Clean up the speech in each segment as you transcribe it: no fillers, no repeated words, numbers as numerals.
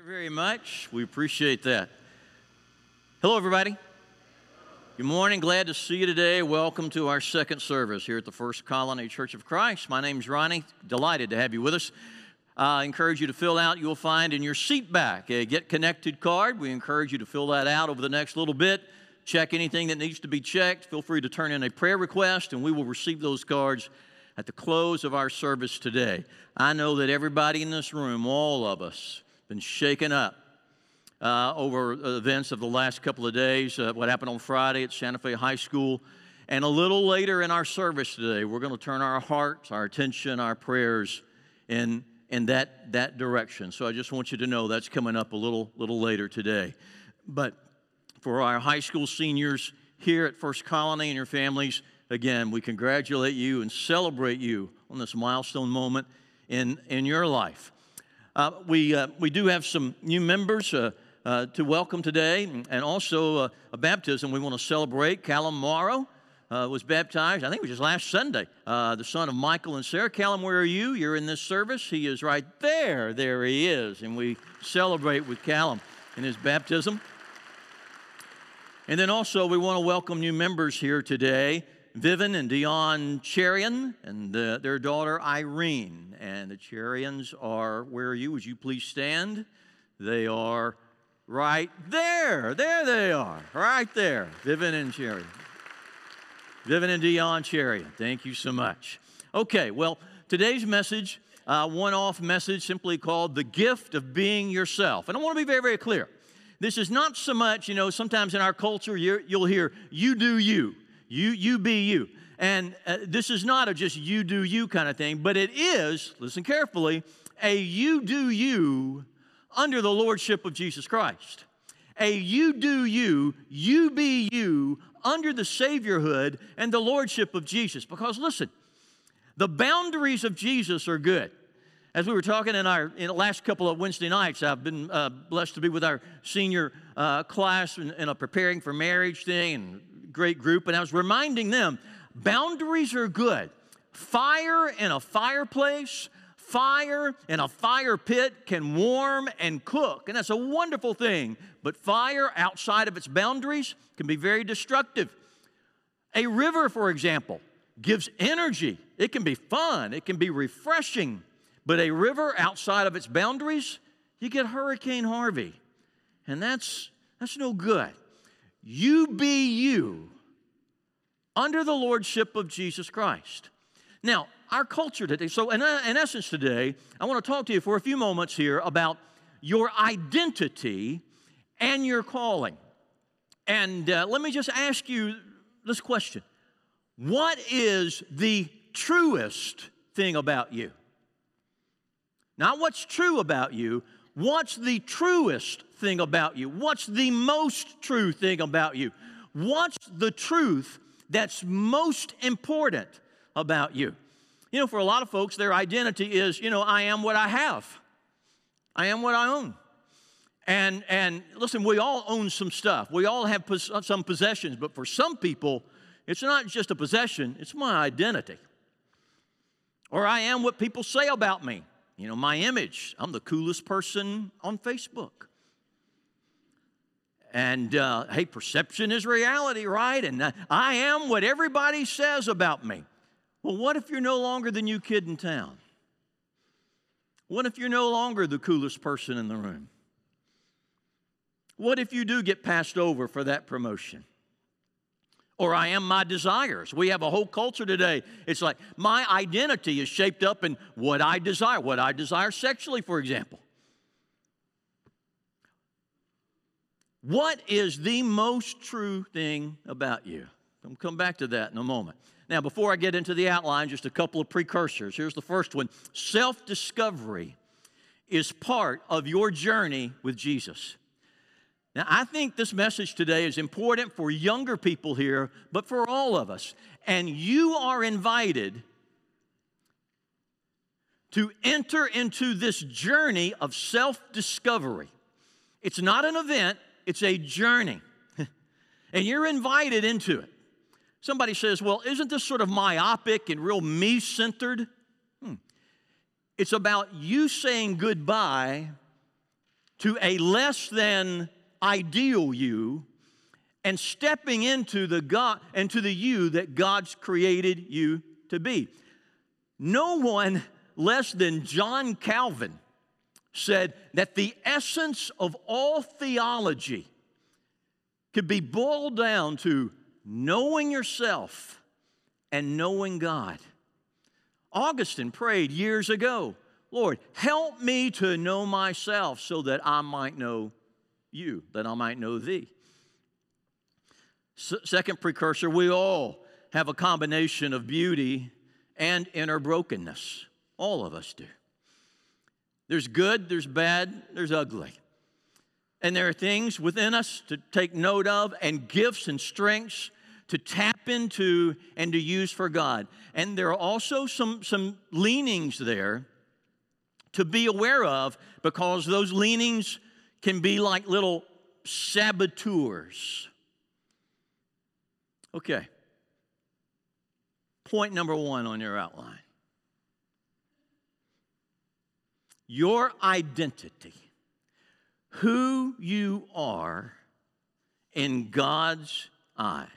very much. We appreciate that. Hello, everybody. Good morning. Glad to see you today. Welcome to our second service here at the First Colony Church of Christ. My name's Ronnie. Delighted to have you with us. I encourage you to fill out, you'll find in your seat back a Get Connected card. We encourage you to fill that out over the next little bit. Check anything that needs to be checked. Feel free to turn in a prayer request, and we will receive those cards at the close of our service today. I know that everybody in this room, all of us, been shaken up over events of the last couple of days, what happened on Friday at Santa Fe High School. And a little later in our service today, we're going to turn our hearts, our attention, our prayers in that direction. So I just want you to know that's coming up a little later today. But for our high school seniors here at First Colony and your families, again, we congratulate you and celebrate you on this milestone moment in your life. We do have some new members to welcome today, and also a baptism we want to celebrate. Callum Morrow was baptized, I think it was just last Sunday, the son of Michael and Sarah. Callum, where are you? You're in this service. He is right there. There he is, and we celebrate with Callum in his baptism. And then also we want to welcome new members here today. Vivian and Dion Cherian and their daughter Irene. And the Cherians are, where are you? Would you please stand? They are right there. There they are, right there. Vivian and Cherian. Vivian and Dion Cherian. Thank you so much. Okay, well, today's message, one-off message simply called The Gift of Being Yourself. And I want to be very, very clear. This is not so much, sometimes in our culture you'll hear, you do you. You be you. And this is not a just you do you kind of thing, but it is, listen carefully, a you do you under the lordship of Jesus Christ. A you do you be you under the saviorhood and the lordship of Jesus. Because listen, the boundaries of Jesus are good. As we were talking in the last couple of Wednesday nights, I've been blessed to be with our senior class in a preparing for marriage thing, and great group, and I was reminding them, boundaries are good. Fire in a fireplace, fire in a fire pit can warm and cook, and that's a wonderful thing. But fire outside of its boundaries can be very destructive. A river, for example, gives energy. It can be fun. It can be refreshing. But a river outside of its boundaries, you get Hurricane Harvey, and that's no good. You be you under the lordship of Jesus Christ. Now, our culture today, so in essence today, I want to talk to you for a few moments here about your identity and your calling. And let me just ask you this question. What is the truest thing about you? Not what's true about you, what's the truest thing about you? What's the most true thing about you? What's the truth that's most important about you? For a lot of folks, their identity is, I am what I have. I am what I own. And listen, we all own some stuff. We all have some possessions, but for some people, it's not just a possession, it's my identity. Or I am what people say about me. My image. I'm the coolest person on Facebook. And, hey, perception is reality, right? And I am what everybody says about me. Well, what if you're no longer the new kid in town? What if you're no longer the coolest person in the room? What if you do get passed over for that promotion? Or I am my desires. We have a whole culture today. It's like my identity is shaped up in what I desire sexually, for example. What is the most true thing about you? I'll come back to that in a moment. Now, before I get into the outline, just a couple of precursors. Here's the first one. Self-discovery is part of your journey with Jesus. Now, I think this message today is important for younger people here, but for all of us. And you are invited to enter into this journey of self-discovery. It's not an event, it's a journey. And you're invited into it. Somebody says, well, isn't this sort of myopic and real me-centered? It's about you saying goodbye to a less than ideal you and stepping into the you that God's created you to be. No one less than John Calvin said that the essence of all theology could be boiled down to knowing yourself and knowing God. Augustine prayed years ago, Lord, help me to know myself so that I might know you, that I might know thee. Second precursor, we all have a combination of beauty and inner brokenness. All of us do. There's good, there's bad, there's ugly. And there are things within us to take note of and gifts and strengths to tap into and to use for God. And there are also some leanings there to be aware of, because those leanings can be like little saboteurs. Okay. Point number 1 on your outline. Your identity, who you are in God's eyes.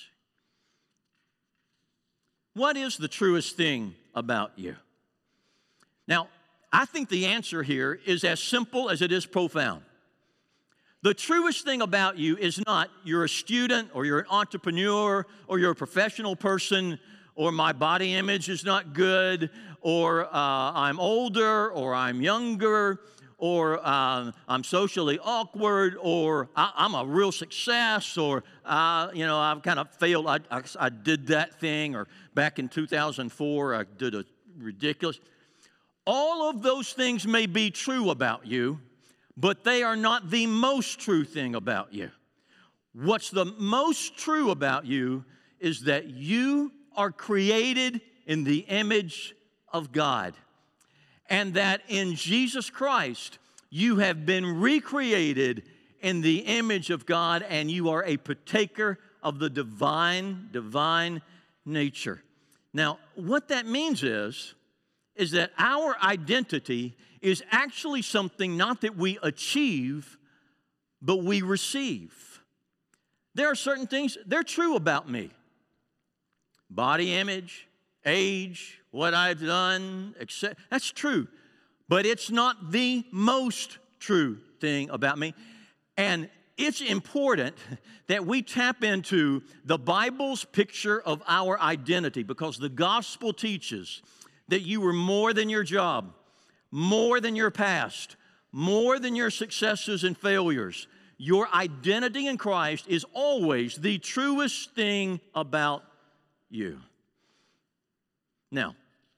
What is the truest thing about you? Now, I think the answer here is as simple as it is profound. The truest thing about you is not you're a student or you're an entrepreneur or you're a professional person or my body image is not good or I'm older or I'm younger or I'm socially awkward or I'm a real success or, I've kind of failed. I did that thing, or back in 2004 I did a ridiculous. All of those things may be true about you, but they are not the most true thing about you. What's the most true about you is that you are created in the image of God, and that in Jesus Christ you have been recreated in the image of God, and you are a partaker of the divine nature. Now, what that means is that our identity is actually something not that we achieve, but we receive. There are certain things, they're true about me. Body image, age, what I've done, etc. That's true. But it's not the most true thing about me. And it's important that we tap into the Bible's picture of our identity, because the gospel teaches that you were more than your job, more than your past, more than your successes and failures. Your identity in Christ is always the truest thing about you. Now,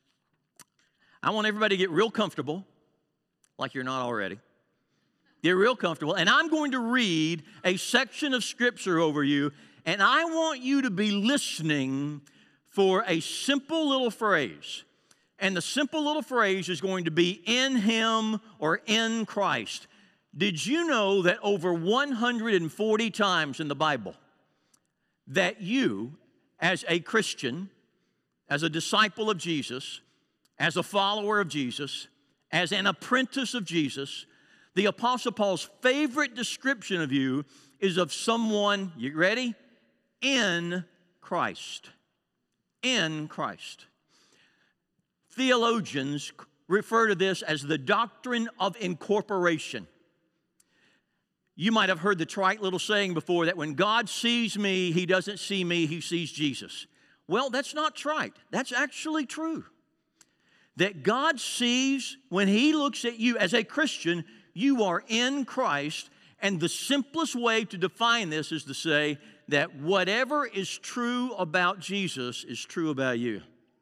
I want everybody to get real comfortable, like you're not already. Get real comfortable, and I'm going to read a section of Scripture over you, and I want you to be listening for a simple little phrase. And the simple little phrase is going to be in Him or in Christ. Did you know that over 140 times in the Bible that you, as a Christian, as a disciple of Jesus, as a follower of Jesus, as an apprentice of Jesus, the Apostle Paul's favorite description of you is of someone, you ready? In Christ. In Christ. Theologians refer to this as the doctrine of incorporation. You might have heard the trite little saying before that when God sees me, He doesn't see me, He sees Jesus. Well, that's not trite. That's actually true. That God sees, when He looks at you as a Christian, you are in Christ, and the simplest way to define this is to say that whatever is true about Jesus is true about you.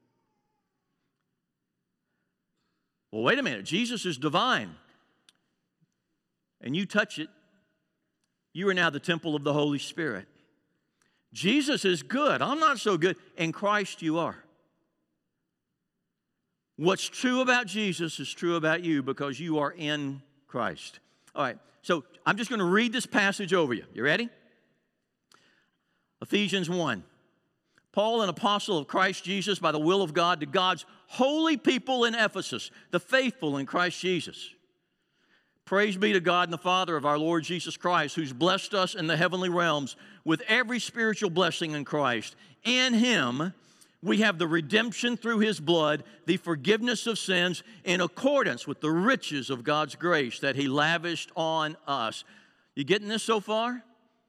Well, wait a minute. Jesus is divine, and you touch it, you are now the temple of the Holy Spirit. Jesus is good. I'm not so good. In Christ you are. What's true about Jesus is true about you because you are in Christ. All right, so I'm just going to read this passage over you. You ready? Ephesians 1. Paul, an apostle of Christ Jesus by the will of God, to God's holy people in Ephesus, the faithful in Christ Jesus. Praise be to God and the Father of our Lord Jesus Christ, who's blessed us in the heavenly realms with every spiritual blessing in Christ. In Him, we have the redemption through His blood, the forgiveness of sins, in accordance with the riches of God's grace that He lavished on us. You getting this so far?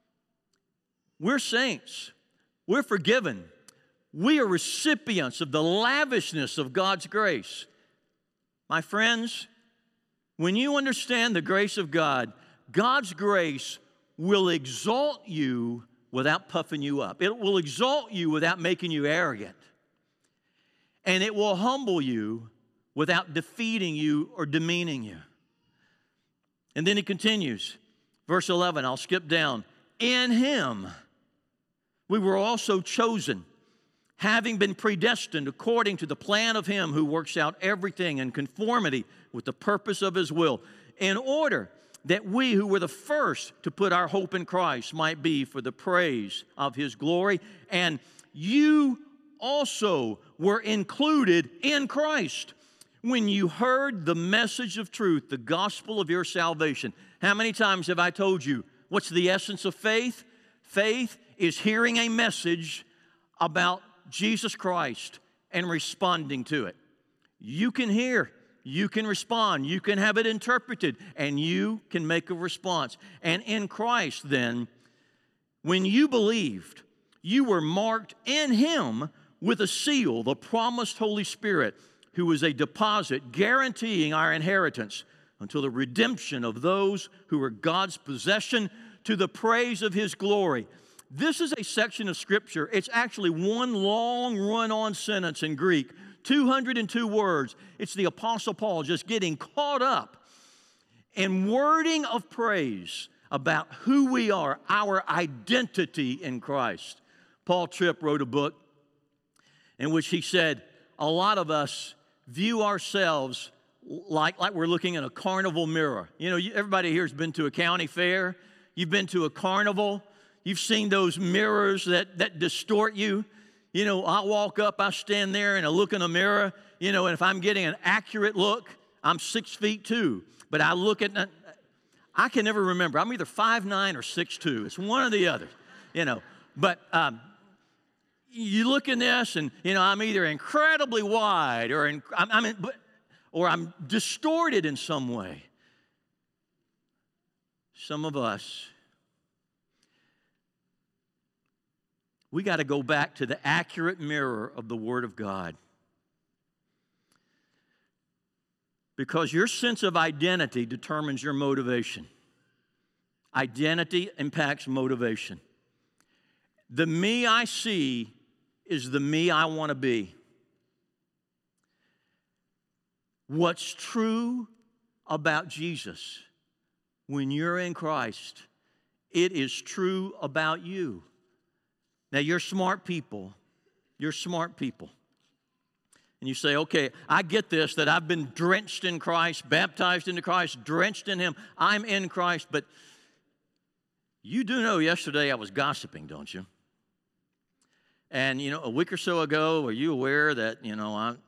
We're saints. We're forgiven. We are recipients of the lavishness of God's grace. My friends, when you understand the grace of God, God's grace will exalt you without puffing you up. It will exalt you without making you arrogant. And it will humble you without defeating you or demeaning you. And then he continues, verse 11, I'll skip down. In Him we were also chosen, having been predestined according to the plan of Him who works out everything in conformity with the purpose of His will, in order that we who were the first to put our hope in Christ might be for the praise of His glory. And you also were included in Christ when you heard the message of truth, the gospel of your salvation. How many times have I told you, what's the essence of faith? Faith is hearing a message about Jesus Christ and responding to it. You can hear, you can respond, you can have it interpreted, and you can make a response. And in Christ, then, when you believed, you were marked in Him with a seal, the promised Holy Spirit, who is a deposit guaranteeing our inheritance until the redemption of those who are God's possession to the praise of His glory. This is a section of Scripture. It's actually one long run-on sentence in Greek, 202 words. It's the Apostle Paul just getting caught up in wording of praise about who we are, our identity in Christ. Paul Tripp wrote a book in which he said, a lot of us view ourselves like we're looking in a carnival mirror. You know, everybody here has been to a county fair. You've been to a carnival. You've seen those mirrors that distort you. You know, I walk up, I stand there and I look in a mirror, you know, and if I'm getting an accurate look, I'm 6'2". But I look at, I can never remember. I'm either 5'9" or 6'2". It's one or the other, you know. But you look in this and, you know, I'm either incredibly wide or I'm distorted in some way. Some of us, we got to go back to the accurate mirror of the Word of God. Because your sense of identity determines your motivation. Identity impacts motivation. The me I see is the me I want to be. What's true about Jesus when you're in Christ, it is true about you. Now, you're smart people. You're smart people. And you say, okay, I get this, that I've been drenched in Christ, baptized into Christ, drenched in Him. I'm in Christ. But you do know yesterday I was gossiping, don't you? And, you know, a week or so ago, were you aware that, you know,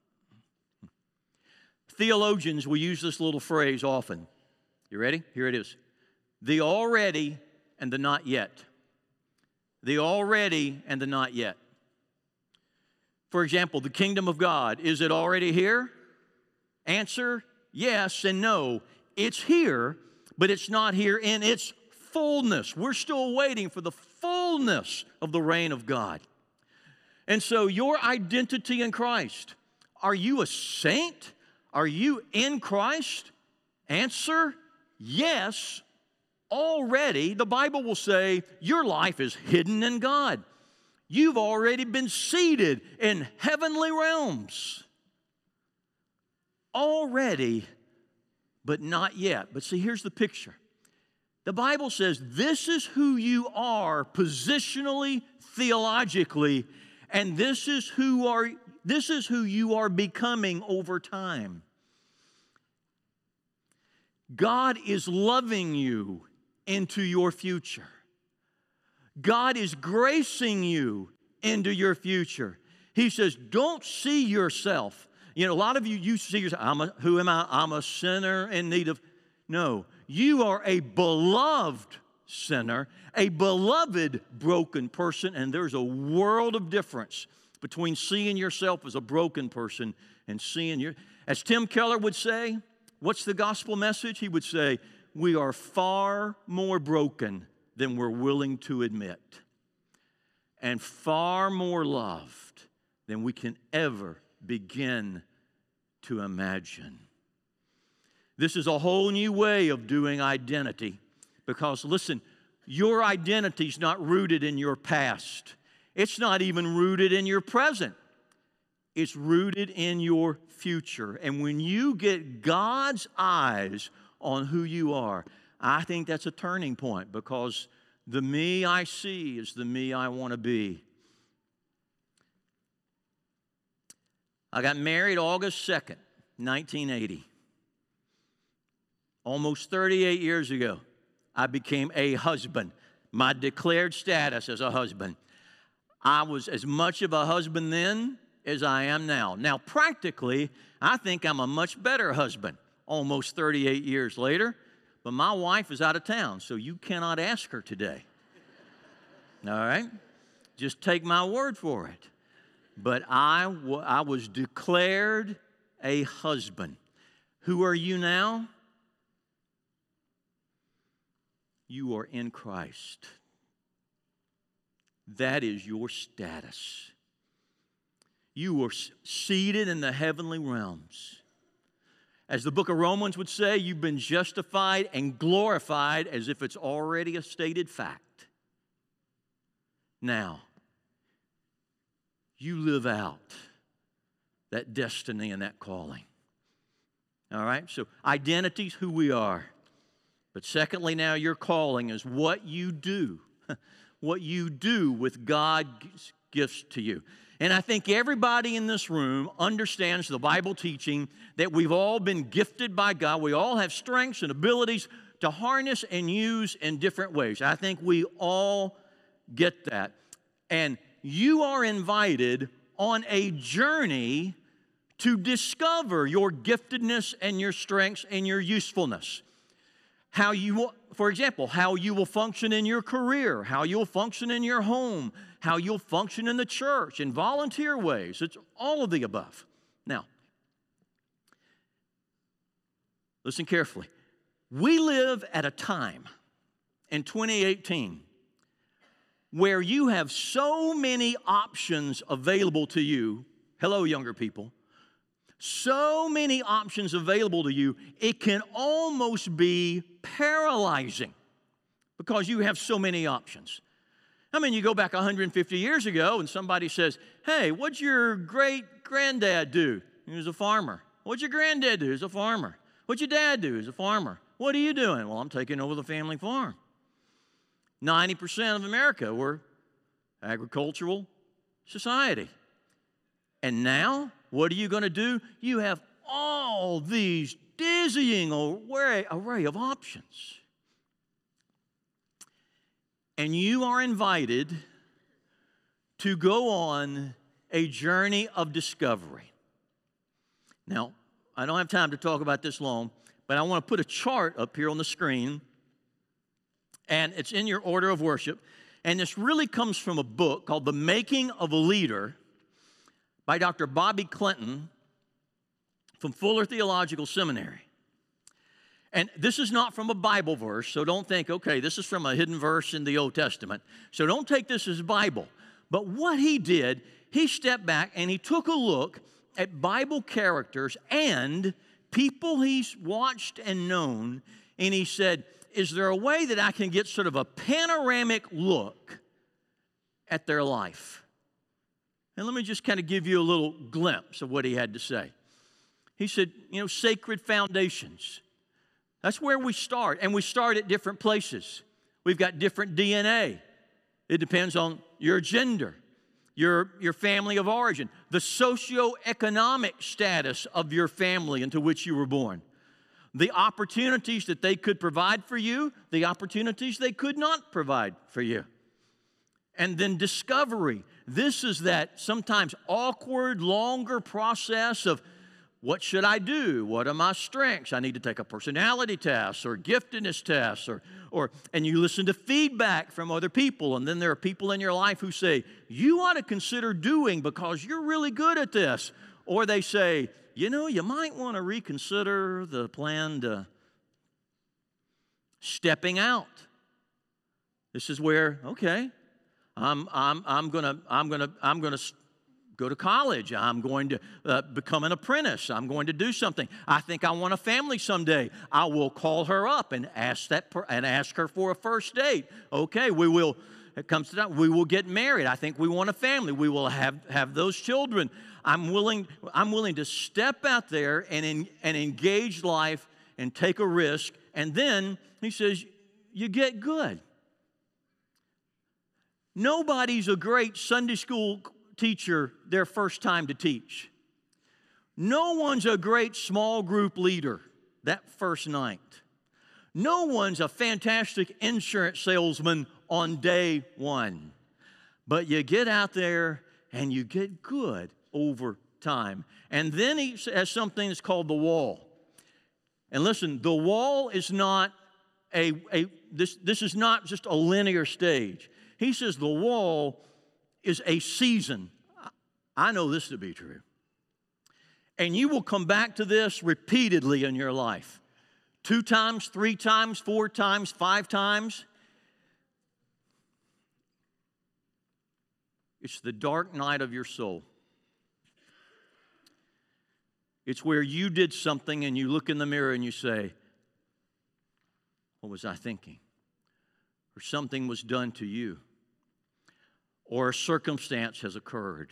theologians will use this little phrase often. You ready? Here it is. The already and the not yet. The already and the not yet. For example, the kingdom of God, is it already here? Answer, yes and no. It's here, but it's not here in its fullness. We're still waiting for the fullness of the reign of God. And so your identity in Christ, are you a saint? Are you in Christ? Answer, yes. Already, the Bible will say, your life is hidden in God. You've already been seated in heavenly realms. Already, but not yet. But see, here's the picture. The Bible says this is who you are positionally, theologically, and this is who you are becoming over time. God is loving you into your future. God is gracing you into your future. He says, don't see yourself. You know, a lot of you see yourself, who am I? I'm a sinner in need of. No, you are a beloved sinner, a beloved broken person, and there's a world of difference between seeing yourself as a broken person and seeing your, as Tim Keller would say, what's the gospel message? He would say, we are far more broken than we're willing to admit, and far more loved than we can ever begin to imagine. This is a whole new way of doing identity because, listen, your identity is not rooted in your past. It's not even rooted in your present. It's rooted in your future. And when you get God's eyes on who you are, I think that's a turning point because the me I see is the me I want to be. I got married August 2nd, 1980. Almost 38 years ago, I became a husband. My declared status as a husband. I was as much of a husband then as I am now. Now, practically, I think I'm a much better husband almost 38 years later, but my wife is out of town, so you cannot ask her today. All right? Just take my word for it. But I was declared a husband. Who are you now? You are in Christ. That is your status. You are seated in the heavenly realms. As the book of Romans would say, you've been justified and glorified as if it's already a stated fact. Now, you live out that destiny and that calling. All right? So identity's who we are. But secondly, now your calling is what you do. What you do with God's gifts to you. And I think everybody in this room understands the Bible teaching that we've all been gifted by God. We all have strengths and abilities to harness and use in different ways. I think we all get that. And you are invited on a journey to discover your giftedness and your strengths and your usefulness. How you will, for example, how you will function in your career, how you'll function in your home, how you'll function in the church, in volunteer ways. It's all of the above. Now, listen carefully. We live at a time in 2018 where you have so many options available to you. Hello, younger people. So many options available to you, it can almost be paralyzing because you have so many options. I mean, you go back 150 years ago and somebody says, hey, what'd your great-granddad do? He was a farmer. What'd your granddad do? He was a farmer. What'd your dad do? He was a farmer. What are you doing? Well, I'm taking over the family farm. 90% of America were agricultural society. And now, what are you going to do? You have all these dizzying array of options. And you are invited to go on a journey of discovery. Now, I don't have time to talk about this long, but I want to put a chart up here on the screen, and it's in your order of worship. And this really comes from a book called The Making of a Leader by Dr. Bobby Clinton from Fuller Theological Seminary. And this is not from a Bible verse, so don't think, okay, this is from a hidden verse in the Old Testament. So don't take this as Bible. But what he did, he stepped back and he took a look at Bible characters and people he's watched and known, and he said, is there a way that I can get sort of a panoramic look at their life? And let me just kind of give you a little glimpse of what he had to say. He said, sacred foundations. That's where we start, and we start at different places. We've got different DNA. It depends on your gender, your family of origin, the socioeconomic status of your family into which you were born, the opportunities that they could provide for you, the opportunities they could not provide for you. And then discovery. This is that sometimes awkward, longer process of what should I do? What are my strengths? I need to take a personality test or giftedness test, and you listen to feedback from other people, and then there are people in your life who say, you ought to consider doing because you're really good at this. Or they say, you might want to reconsider the planned stepping out. This is where, okay, I'm gonna go to college. I'm going to become an apprentice. I'm going to do something. I think I want a family someday. I will call her up and ask her for a first date. Okay, it comes to that. We will get married. I think we want a family. We will have those children. I'm willing to step out there and engage life and take a risk. And then he says, you get good. Nobody's a great Sunday school teacher their first time to teach. No one's a great small group leader that first night. No one's a fantastic insurance salesman on day one. But you get out there and you get good over time. And then he has something that's called the wall. And listen, the wall is not this is not just a linear stage. He says the wall is a season. I know this to be true. And you will come back to this repeatedly in your life. 2 times, 3 times, 4 times, 5 times. It's the dark night of your soul. It's where you did something and you look in the mirror and you say, what was I thinking? Or something was done to you. Or a circumstance has occurred.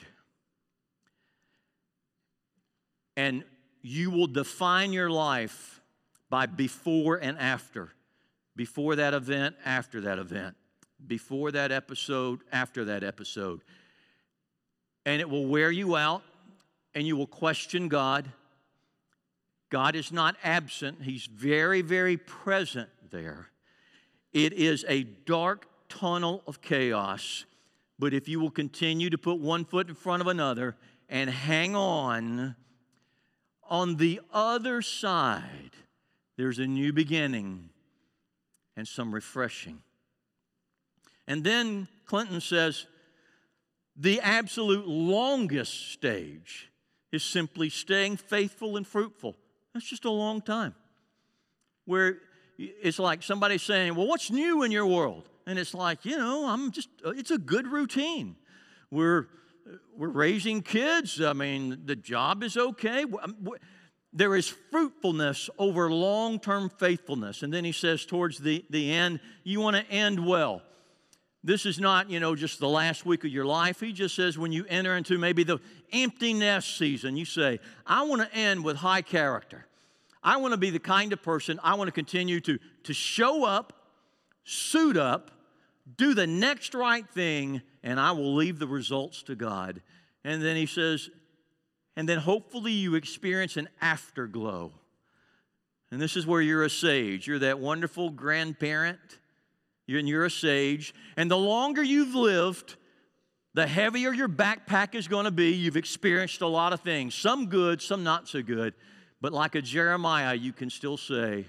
And you will define your life by before and after. Before that event, after that event. Before that episode, after that episode. And it will wear you out, and you will question God. God is not absent. He's very, very present there. It is a dark tunnel of chaos. But if you will continue to put one foot in front of another and hang on the other side, there's a new beginning and some refreshing. And then Clinton says, the absolute longest stage is simply staying faithful and fruitful. That's just a long time. Where it's like somebody saying, well, what's new in your world? And it's like, it's a good routine. We're raising kids. I mean, the job is okay. There is fruitfulness over long-term faithfulness. And then he says towards the end, you want to end well. This is not, just the last week of your life. He just says when you enter into maybe the empty nest season, you say, I want to end with high character. I want to be the kind of person, I want to continue to show up, suit up, do the next right thing, and I will leave the results to God. And then he says, and then hopefully you experience an afterglow. And this is where you're a sage. You're that wonderful grandparent. You're a sage. And the longer you've lived, the heavier your backpack is going to be. You've experienced a lot of things, some good, some not so good. But like a Jeremiah, you can still say,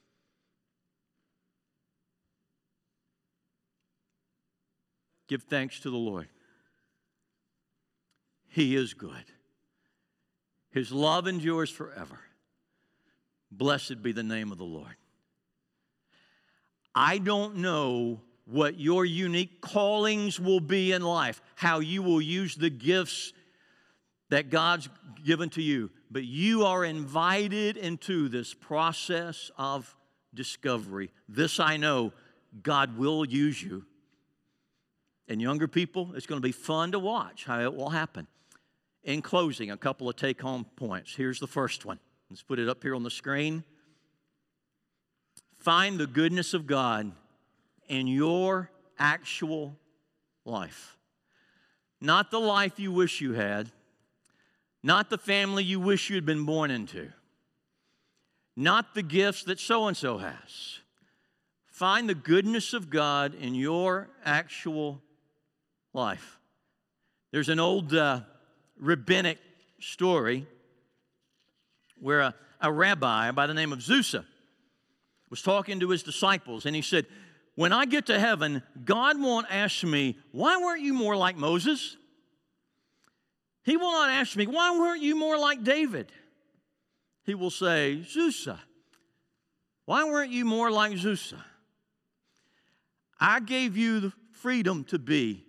give thanks to the Lord. He is good. His love endures forever. Blessed be the name of the Lord. I don't know what your unique callings will be in life, how you will use the gifts that God's given to you, but you are invited into this process of discovery. This I know, God will use you. And younger people, it's going to be fun to watch how it will happen. In closing, a couple of take-home points. Here's the first one. Let's put it up here on the screen. Find the goodness of God in your actual life. Not the life you wish you had. Not the family you wish you had been born into. Not the gifts that so-and-so has. Find the goodness of God in your actual life. There's an old rabbinic story where a rabbi by the name of Zusa was talking to his disciples, and he said, when I get to heaven, God won't ask me, why weren't you more like Moses? He will not ask me, why weren't you more like David? He will say, Zusa, why weren't you more like Zusa? I gave you the freedom to be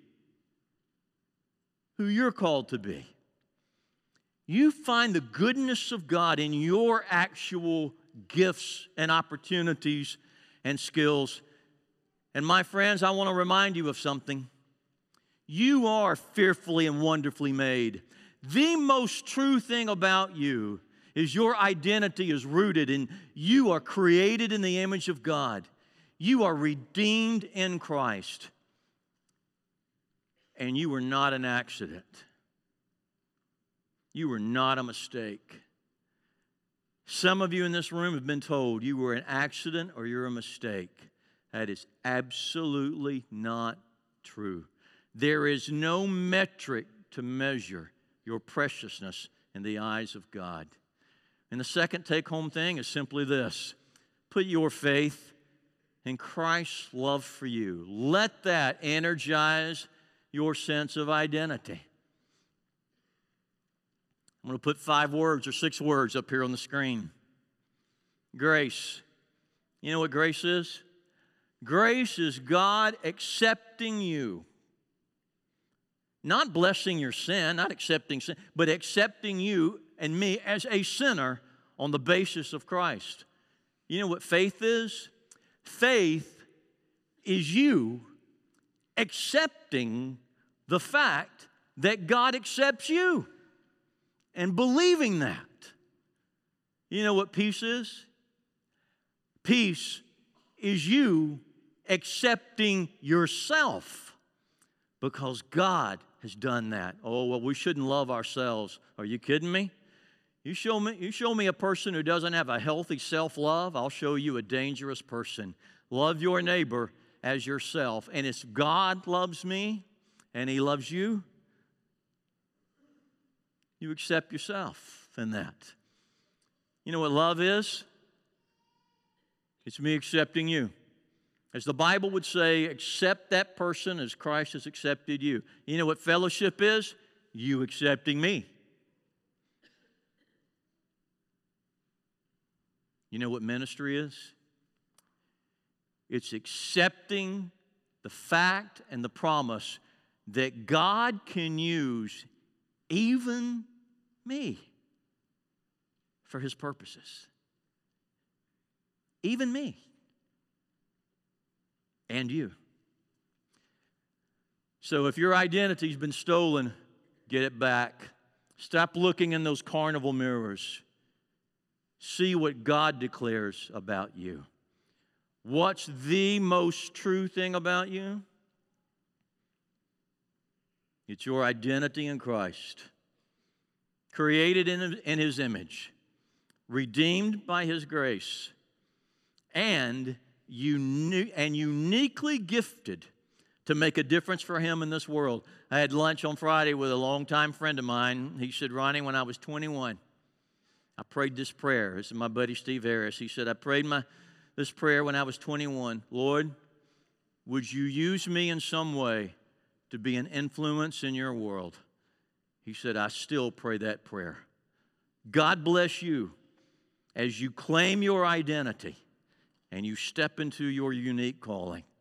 who you're called to be. You find the goodness of God in your actual gifts and opportunities and skills. And my friends, I want to remind you of something. You are fearfully and wonderfully made. The most true thing about you is your identity is rooted in you are created in the image of God. You are redeemed in Christ. And you were not an accident. You were not a mistake. Some of you in this room have been told you were an accident or you're a mistake. That is absolutely not true. There is no metric to measure your preciousness in the eyes of God. And the second take-home thing is simply this. Put your faith in Christ's love for you. Let that energize your sense of identity. I'm going to put 5 words or 6 words up here on the screen. Grace. You know what grace is? Grace is God accepting you. Not blessing your sin, not accepting sin, but accepting you and me as a sinner on the basis of Christ. You know what faith is? Faith is you accepting the fact that God accepts you and believing that. You know what peace is? Peace is you accepting yourself because God has done that. Oh, well, we shouldn't love ourselves. Are you kidding me? You show me a person who doesn't have a healthy self-love, I'll show you a dangerous person. Love your neighbor as yourself. And if God loves me and He loves you, you accept yourself in that. You know what love is? It's me accepting you. As the Bible would say, accept that person as Christ has accepted you. You know what fellowship is? You accepting me. You know what ministry is? It's accepting the fact and the promise that God can use even me for His purposes. Even me. And you. So if your identity's been stolen, get it back. Stop looking in those carnival mirrors. See what God declares about you. What's the most true thing about you? It's your identity in Christ. Created in His image. Redeemed by His grace. And uniquely gifted to make a difference for Him in this world. I had lunch on Friday with a longtime friend of mine. He said, Ronnie, when I was 21, I prayed this prayer. This is my buddy Steve Harris. He said, I prayed this prayer when I was 21. Lord, would you use me in some way to be an influence in your world? He said, I still pray that prayer. God bless you as you claim your identity and you step into your unique calling.